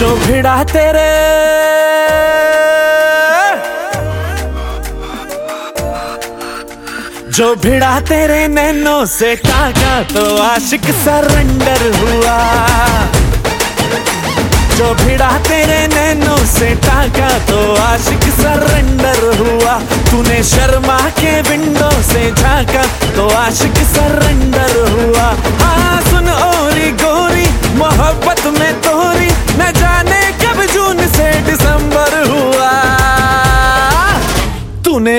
जो भिड़ा तेरे जो भिड़ा तेरे नैनों से टाका तो आशिक सरेंडर हुआ। जो भिड़ा तेरे नैनों से टाका तो आशिक सरेंडर हुआ। तूने शर्मा के विंडो से झांका तो आशिक सरेंडर हुआ। हाँ सुन ओरी गोरी मोहब्बत में तोरी न जाने कब जून से दिसंबर हुआ। तूने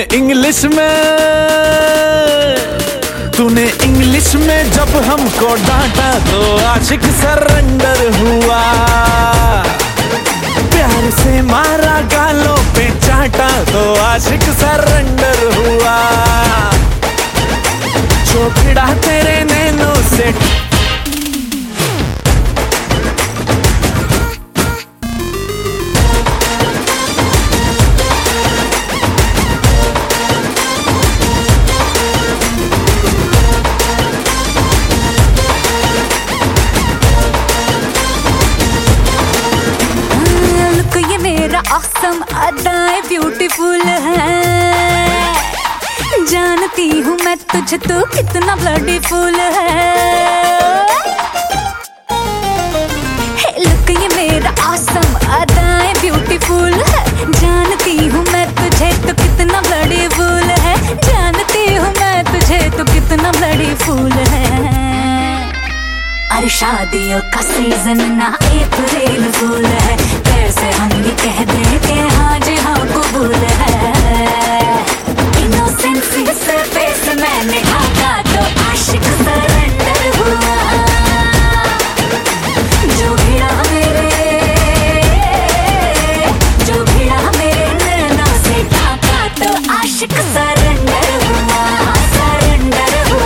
इंग्लिश में जब हमको डांटा तो आशिक सरेंडर हुआ। प्यार से मारा गालों पे चाटा तो आशिक सरेंडर हुआ। जो भिड़ा तेरे नैनों से ऑसम अदाएं ब्यूटीफुल है। जानती हूँ मैं तुझे तो कितना ब्लडीफुल है। लुक ये मेरा ऑसम अदाएं ब्यूटीफुल है। जानती हूँ मैं तुझे तो कितना ब्लडीफुल है। जानती हूँ मैं तुझे तो कितना ब्लडीफुल है। अरे शादियों का सीजन ना अप्रैल फूल है। कैसे हम ये कह दें कि हाँ जी हाँ कबूल है। इनोसेंसी से फेस मैंने ढाका तो आशिक सरेंडर हुआ। जो भिड़ा मेरे नैनों से ढाका तो आशिक सरेंडर हुआ। सरेंडर हुआ।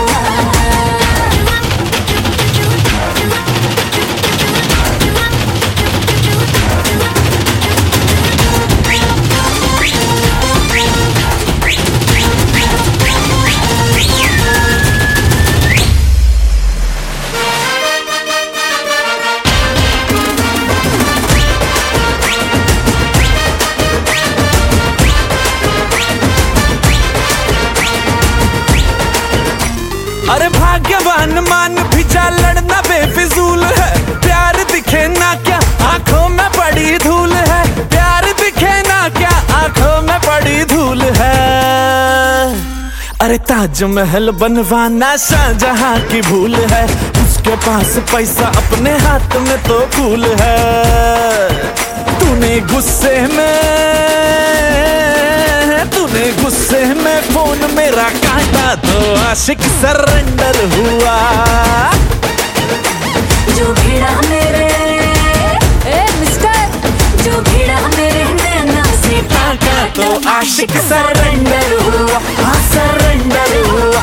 अरे भाग्यवान मान भी जा लड़ना बेफिजूल है। प्यार दिखे ना क्या आंखों में पड़ी धूल है। प्यार दिखे ना क्या आंखों में पड़ी धूल है। अरे ताजमहल बनवाना शाहजहां की भूल है। उसके पास पैसा अपने हाथ में तो फूल है। तूने गुस्से में फोन मेरा काटा तो आशिक सरेंडर हुआ। जो भिड़ा मेरे नैनों से टाका तो आशिक सरेंडर हुआ। सरेंडर हुआ।